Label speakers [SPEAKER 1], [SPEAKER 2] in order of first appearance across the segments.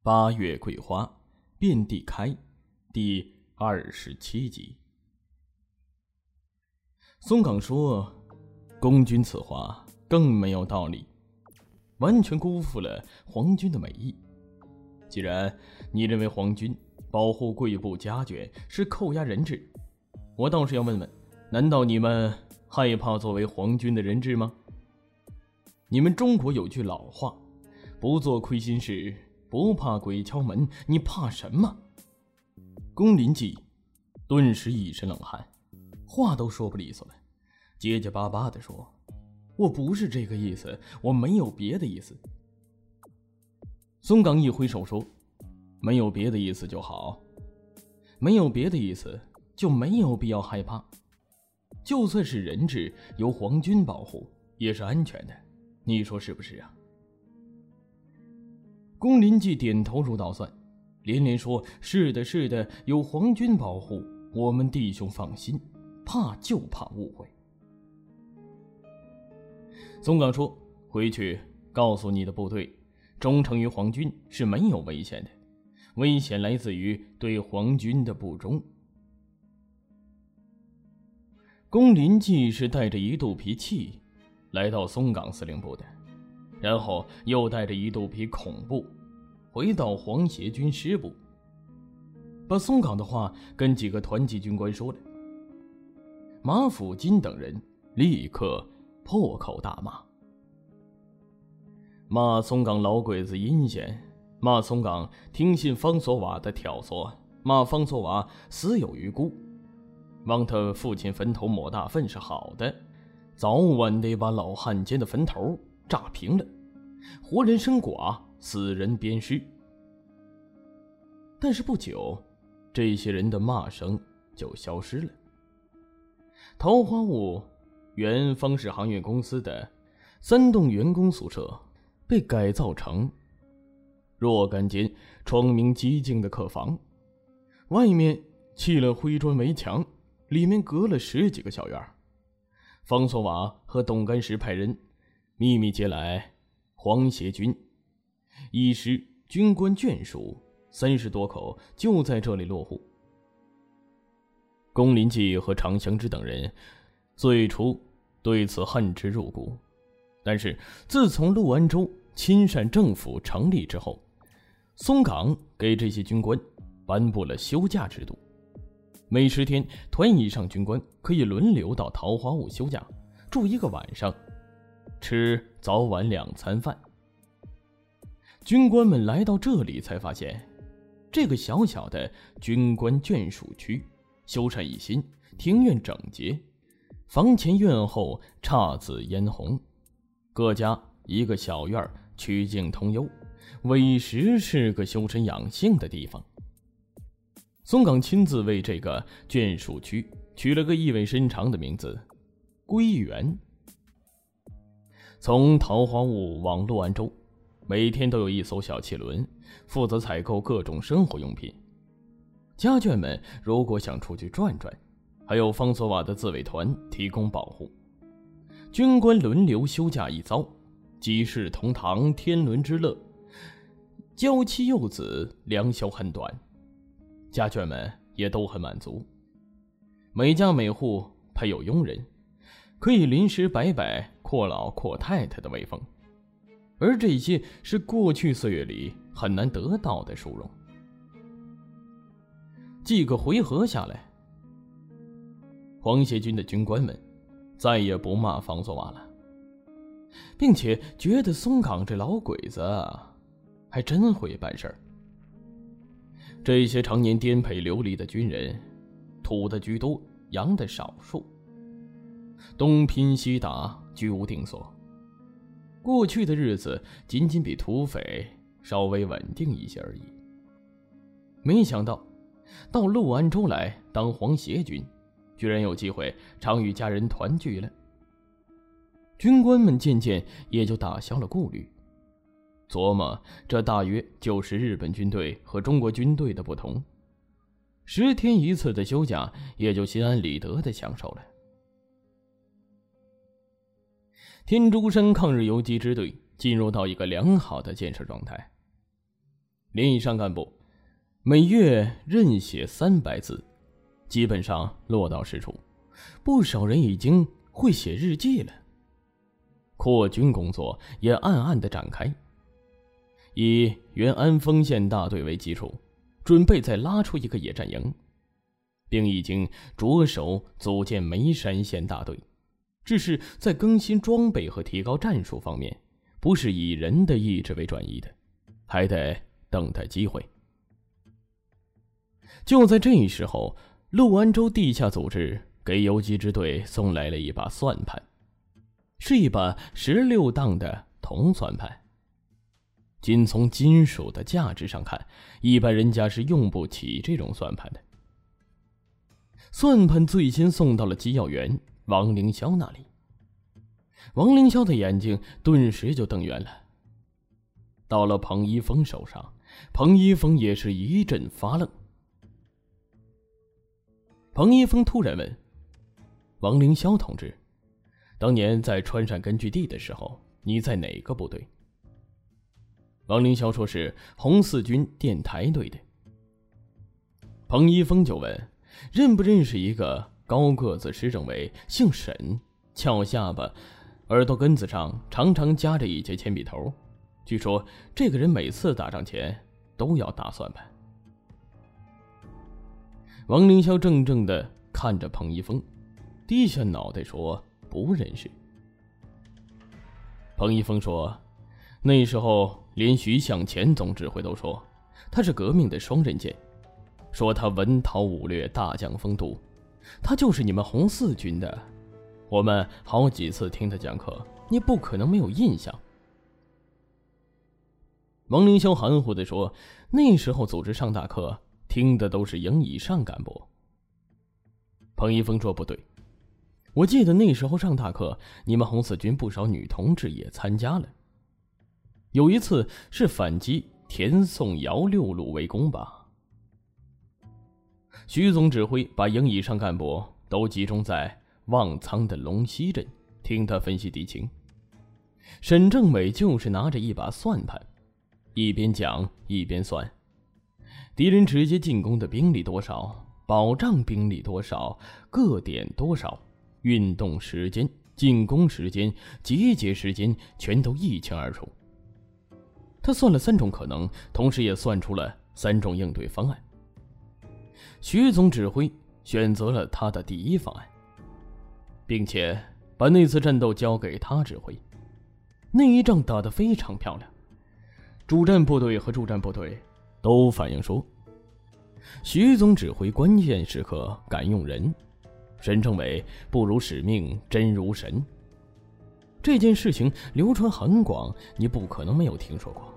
[SPEAKER 1] 八月桂花，遍地开，第27集。松岗说，公君此话更没有道理，完全辜负了皇军的美意。既然你认为皇军保护贵部家眷是扣押人质，我倒是要问问，难道你们害怕作为皇军的人质吗？你们中国有句老话，不做亏心事，不怕鬼敲门，你怕什么？宫林记顿时一身冷汗，话都说不利索了，结结巴巴地说，我不是这个意思，我没有别的意思。松岗一挥手说，没有别的意思就好，没有别的意思就没有必要害怕，就算是人质由皇军保护也是安全的，你说是不是啊？宫林记点头如捣蒜，连连说，是的是的，有皇军保护，我们弟兄放心，怕就怕误会。松岗说，回去告诉你的部队，忠诚于皇军是没有危险的，危险来自于对皇军的不忠。宫林记是带着一肚皮气来到松岗司令部的，然后又带着一肚皮恐怖回到皇协军师部，把松岗的话跟几个团级军官说了。马辅金等人立刻破口大骂，骂松岗老鬼子阴险，骂松岗听信方索瓦的挑唆，骂方索瓦死有余辜，往他父亲坟头抹大粪是好的，早晚得把老汉奸的坟头炸平了，活人生剐，死人鞭尸。但是不久，这些人的骂声就消失了。桃花坞原方氏航运公司的3栋员工宿舍被改造成若干间窗明几净的客房，外面砌了灰砖围墙，里面隔了10几个小院。方索瓦和董干石派人秘密接来皇协军一师军官眷属30多口，就在这里落户。宫林记和常祥之等人最初对此恨之入骨，但是自从陆安州亲善政府成立之后，松岗给这些军官颁布了休假制度，每10天团以上军官可以轮流到桃花坞休假，住1个晚上，吃早晚2餐饭。军官们来到这里才发现，这个小小的军官眷属区修缮一新，庭院整洁，房前院后姹紫嫣红，各家1个小院，曲径通幽，委实是个修身养性的地方。松岗亲自为这个眷属区取了个意味深长的名字，归园。从桃花坞往陆安州，每天都有1艘小汽轮负责采购各种生活用品。家眷们如果想出去转转，还有方索瓦的自卫团提供保护。军官轮流休假一遭，几世同堂，天伦之乐，娇妻幼子，良宵很短，家眷们也都很满足。每家每户配有佣人，可以临时摆摆阔老阔太太的威风，而这些是过去岁月里很难得到的殊荣。几个回合下来，皇协军的军官们再也不骂方索瓦了，并且觉得松岗这老鬼子还真会办事儿。这些常年颠沛流离的军人，土的居多，洋的少数，东拼西打，居无定所。过去的日子仅仅比土匪稍微稳定一些而已。没想到到陆安州来当皇协军，居然有机会常与家人团聚了。军官们渐渐也就打消了顾虑，琢磨这大约就是日本军队和中国军队的不同，10天一次的休假也就心安理得地享受了。天竺山抗日游击支队进入到一个良好的建设状态。 连以上干部每月任写300字，基本上落到实处，不少人已经会写日记了。扩军工作也暗暗地展开，以原安丰县大队为基础，准备再拉出一个野战营，并已经着手组建眉山县大队，只是在更新装备和提高战术方面，不是以人的意志为转移的，还得等待机会。就在这时候，陆安州地下组织给游击支队送来了一把算盘，是一把16档的铜算盘。仅从金属的价值上看，一般人家是用不起这种算盘的。算盘最先送到了机要员王凌霄那里，王凌霄的眼睛顿时就瞪圆了。到了彭一峰手上，彭一峰也是一阵发愣。彭一峰突然问：“王凌霄同志，当年在川陕根据地的时候，你在哪个部队？”王凌霄说是红四军电台队的。彭一峰就问：“认不认识一个高个子师政委，姓沈，翘下巴，耳朵根子上常常夹着一截铅笔头，据说这个人每次打仗前都要打算盘。”王凌霄怔怔地看着彭一峰，低下脑袋说：“不认识。”彭一峰说：“那时候连徐向前总指挥都说他是革命的双刃剑，说他文韬武略，大将风度，他就是你们红四军的。我们好几次听他讲课，你不可能没有印象。”王凌霄含糊地说：“那时候组织上大课，听的都是营以上干部。”彭一峰说：“不对，我记得那时候上大课，你们红四军不少女同志也参加了。有一次是反击田宋姚6路围攻吧。”徐总指挥把营以上干部都集中在望苍的龙溪镇，听他分析敌情。沈政委就是拿着一把算盘，一边讲一边算，敌人直接进攻的兵力多少，保障兵力多少，各点多少，运动时间、进攻时间、集结时间全都一清二楚。他算了3种可能，同时也算出了3种应对方案。徐总指挥选择了他的第一方案，并且把那次战斗交给他指挥。那一仗打得非常漂亮，主战部队和助战部队都反映说，徐总指挥关键时刻敢用人，沈政委不辱使命，真如神。这件事情流传很广，你不可能没有听说过。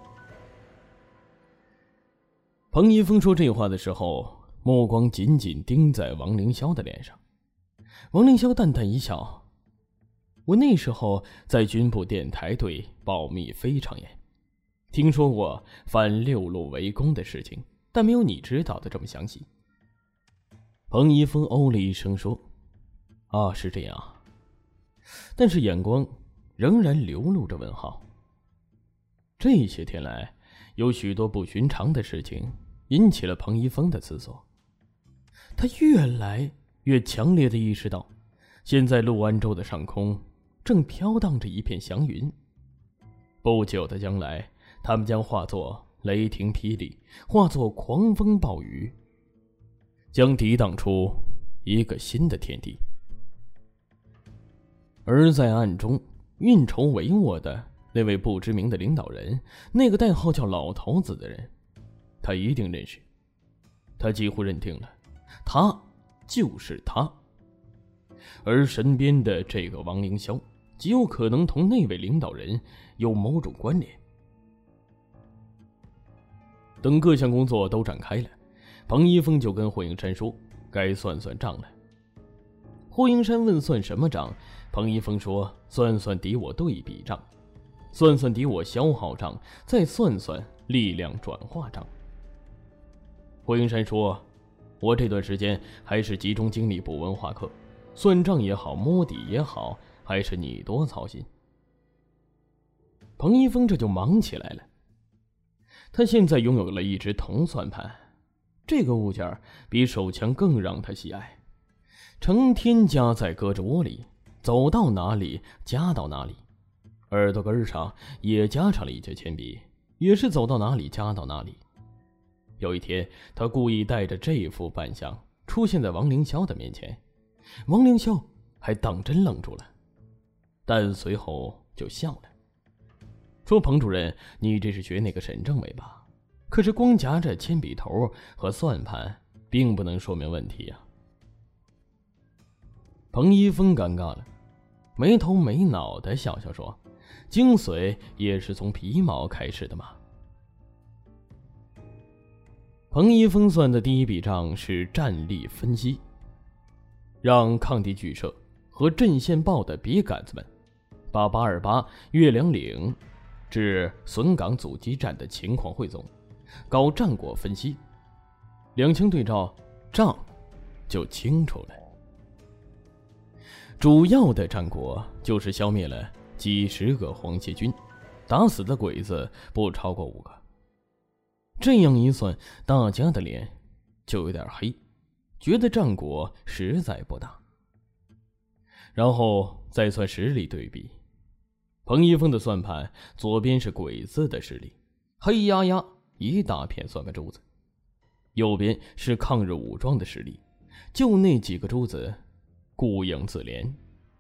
[SPEAKER 1] 彭一峰说这话的时候，目光紧紧盯在王凌霄的脸上。王凌霄淡淡一笑：“我那时候在军部电台队保密非常严，听说过反6路围攻的事情，但没有你知道的这么详细。”彭一峰哦了一声说：“啊，是这样。”但是眼光仍然流露着问号。这些天来，有许多不寻常的事情引起了彭一峰的思索。他越来越强烈地意识到，现在陆安州的上空正飘荡着一片祥云。不久的将来，他们将化作雷霆霹雳，化作狂风暴雨，将抵挡出一个新的天地。而在暗中运筹帷幄的那位不知名的领导人，那个代号叫老头子的人，他一定认识。他几乎认定了，他就是他。而身边的这个王凌霄，极有可能同那位领导人有某种关联。等各项工作都展开了，彭一峰就跟霍应山说该算算账了。霍应山问算什么账，彭一峰说算算敌我对比账，算算敌我消耗账，再算算力量转化账。霍应山说，我这段时间还是集中精力补文化课，算账也好，摸底也好，还是你多操心。彭一峰这就忙起来了。 他现在拥有了一只铜算盘，这个物件比手枪更让他喜爱，成天夹在胳肢窝里，走到哪里夹到哪里。耳朵根上也夹上了一截铅笔，也是走到哪里夹到哪里。有一天，他故意带着这副扮相出现在王凌霄的面前，王凌霄还当真愣住了，但随后就笑了，说：“彭主任，你这是学那个沈政委吧？可是光夹着铅笔头和算盘，并不能说明问题呀。”彭一峰尴尬了，没头没脑的笑笑说：“精髓也是从皮毛开始的嘛。”彭一峰算的第一笔账是战力分析，让抗敌剧社和阵线报的笔杆子们把828月亮岭至笋岗阻击战的情况汇总，搞战果分析，两相对照，账就清楚了。主要的战果就是消灭了几十个黄旗军，打死的鬼子不超过5个。这样一算，大家的脸就有点黑，觉得战果实在不大。然后再算实力对比，彭一峰的算盘左边是鬼子的实力，黑压压一大片算盘珠子，右边是抗日武装的实力，就那几个珠子顾影自怜。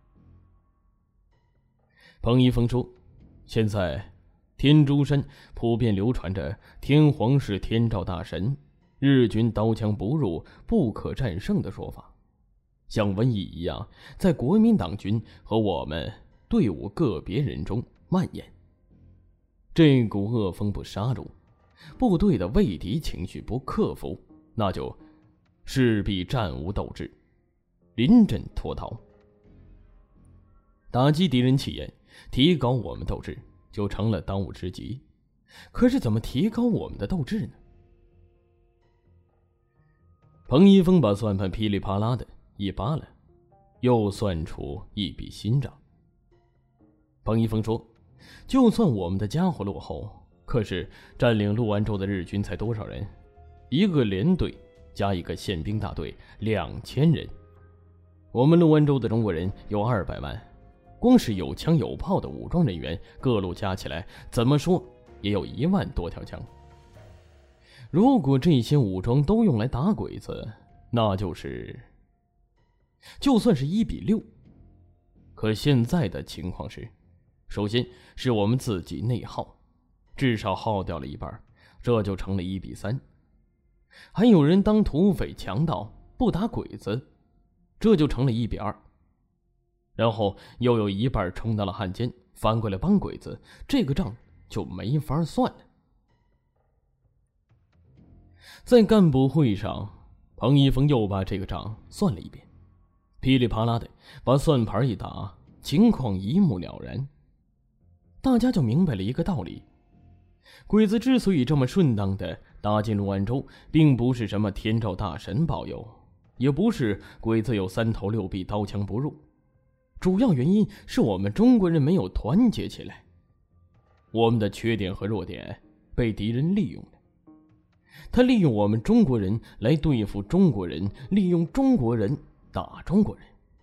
[SPEAKER 1] 彭一峰说，现在天竺山普遍流传着天皇是天照大神，日军刀枪不入，不可战胜的说法，像瘟疫一样在国民党军和我们队伍个别人中蔓延。这股恶风不杀戮，部队的畏敌情绪不克服，那就势必战无斗志，临阵脱逃。打击敌人气焰，提高我们斗志，就成了当务之急。可是怎么提高我们的斗志呢？彭一峰把算盘噼里啪啦的一扒了，又算出一笔新账。彭一峰说，就算我们的家伙落后，可是占领陆安州的日军才多少人？一个连队加一个宪兵大队2000人，我们陆安州的中国人有200万，光是有枪有炮的武装人员，各路加起来，怎么说也有1万多条枪。如果这些武装都用来打鬼子，那就算是1:6。可现在的情况是，首先是我们自己内耗，至少耗掉了一半，这就成了1:3。还有人当土匪强盗，不打鬼子，这就成了1:2。然后又有一半充当了汉奸，反过来帮鬼子，这个账就没法算了。在干部会上，彭一峰又把这个账算了一遍，噼里啪啦的把算盘一打，情况一目了然。大家就明白了一个道理，鬼子之所以这么顺当的打进陆安州，并不是什么天照大神保佑，也不是鬼子有3头6臂刀枪不入，主要原因是我们中国人没有团结起来，我们的缺点和弱点被敌人利用了。他利用我们中国人来对付中国人，利用中国人打中国人。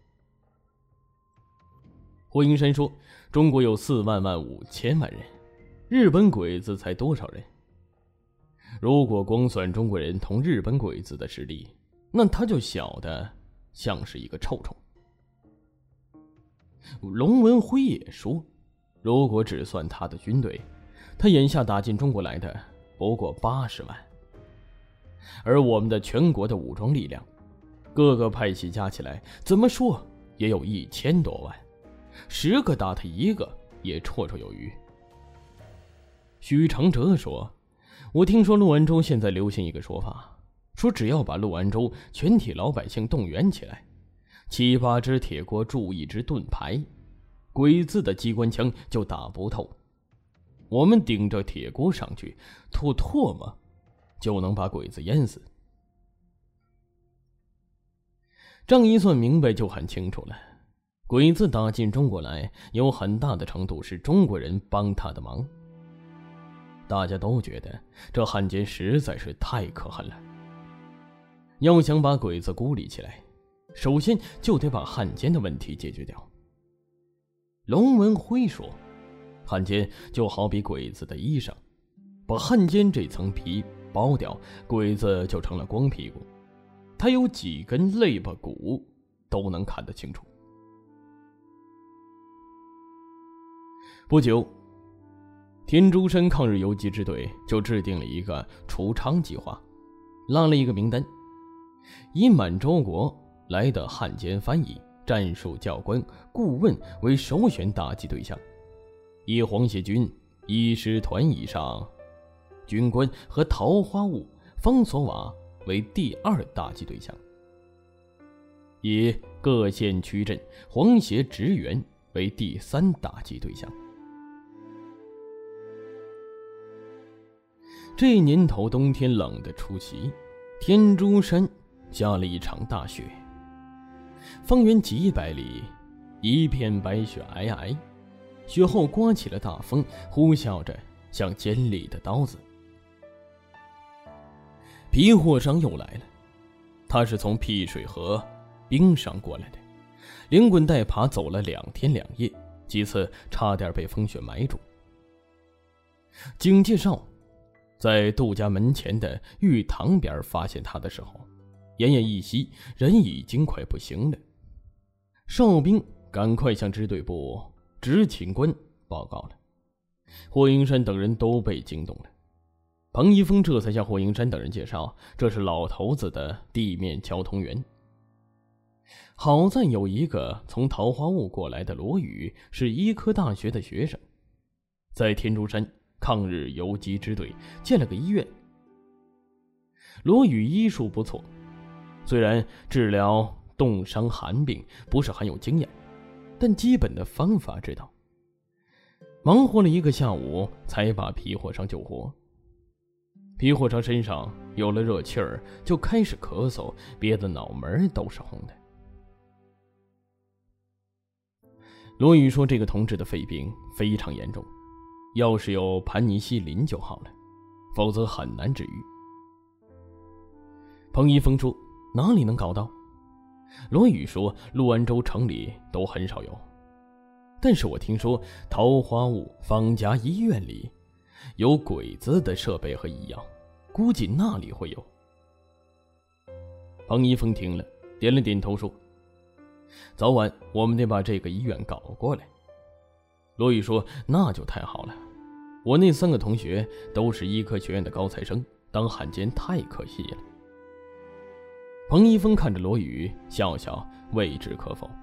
[SPEAKER 1] 霍英山说，中国有4万5千万人，日本鬼子才多少人？如果光算中国人同日本鬼子的实力，那他就小的像是一个臭虫。龙文辉也说，如果只算他的军队，他眼下打进中国来的不过80万，而我们的全国的武装力量，各个派系加起来，怎么说也有1000多万，10个打他1个也绰绰有余。许长哲说，我听说陆安州现在流行一个说法，说只要把陆安州全体老百姓动员起来，7、8只铁锅铸1只盾牌，鬼子的机关枪就打不透，我们顶着铁锅上去吐唾沫就能把鬼子淹死。账一算明白就很清楚了，鬼子打进中国来，有很大的程度是中国人帮他的忙。 大家都觉得这汉奸实在是太可恨了。要想把鬼子孤立起来，首先就得把汉奸的问题解决掉。龙文辉说，汉奸就好比鬼子的衣裳，把汉奸这层皮剥掉，鬼子就成了光屁股，他有几根肋巴骨都能看得清楚。不久，天竺山抗日游击支队就制定了一个除昌计划，拉了一个名单，以满洲国来的汉奸翻译、战术教官、顾问为首选打击对象，以黄协军1师团以上军官和桃花坞、方索瓦为第2打击对象，以各县区镇黄协职员为第3打击对象。这年头冬天冷的出奇，天竺山下了一场大雪，方圆几百里一片白雪皑皑，雪后刮起了大风，呼啸着像尖利的刀子。皮货商又来了，他是从辟水河冰上过来的，连滚带爬走了2天2夜，几次差点被风雪埋住。警介绍在杜家门前的玉堂边发现他的时候，奄奄一息，人已经快不行了。哨兵赶快向支队部执勤官报告了，霍英山等人都被惊动了。彭一峰这才向霍英山等人介绍，这是老头子的地面交通员。好在有一个从桃花坞过来的罗宇，是医科大学的学生，在天竺山抗日游击支队建了个医院。罗宇医术不错，虽然治疗冻伤寒病不是很有经验，但基本的方法知道。忙活了1个下午，才把皮货商救活。皮货商身上有了热气儿，就开始咳嗽，憋得脑门都是红的。罗宇说，这个同志的肺病非常严重，要是有盘尼西林就好了，否则很难治愈。彭一峰说，哪里能搞到？罗宇说，陆安州城里都很少有，但是我听说桃花坞方家医院里有鬼子的设备和医药，估计那里会有。彭一峰听了点了点头说，早晚我们得把这个医院搞过来。罗宇说，那就太好了，我那3个同学都是医科学院的高材生，当汉奸太可惜了。彭一峰看着罗宇笑笑，未置可否。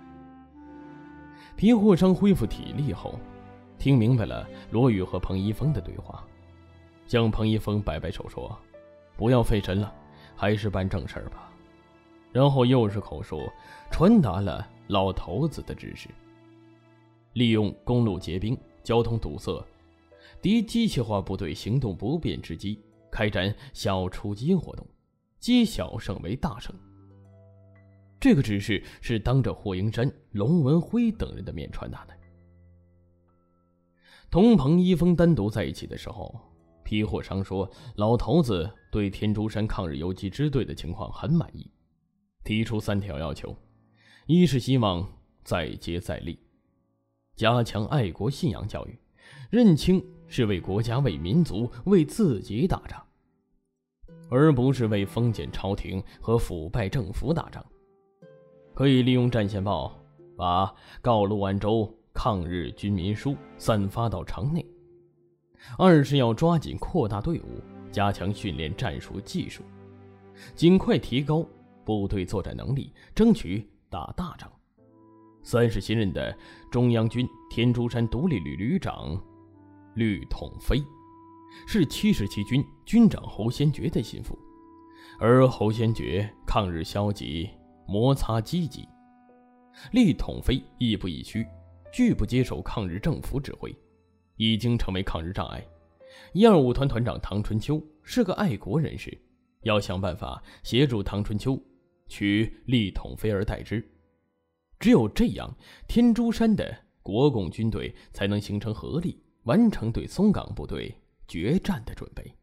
[SPEAKER 1] 皮货商恢复体力后，听明白了罗宇和彭一峰的对话，向彭一峰摆摆手说，不要费神了，还是办正事吧。然后又是口述传达了老头子的指示，利用公路结冰、交通堵塞、敌机械化部队行动不便之机，开展小出击活动，积小胜为大胜。这个指示是当着霍英山、龙文辉等人的面传达的。同彭一峰单独在一起的时候，皮货商说，老头子对天竺山抗日游击支队的情况很满意，提出3条要求：一是希望再接再厉，加强爱国信仰教育，认清是为国家、为民族、为自己打仗，而不是为封建朝廷和腐败政府打仗。可以利用战线报把告陆安州抗日军民书散发到城内。二是要抓紧扩大队伍，加强训练战术技术，尽快提高部队作战能力，争取打大仗。三是新任的中央军天竺山独立旅旅长吕统飞，是77军军长侯先觉的心腹，而侯先觉抗日消极，摩擦积极，厉统飞亦步亦趋，拒不接受抗日政府指挥，已经成为抗日障碍。125团团长唐春秋是个爱国人士，要想办法协助唐春秋取厉统飞而代之。只有这样，天竺山的国共军队才能形成合力，完成对松岗部队决战的准备。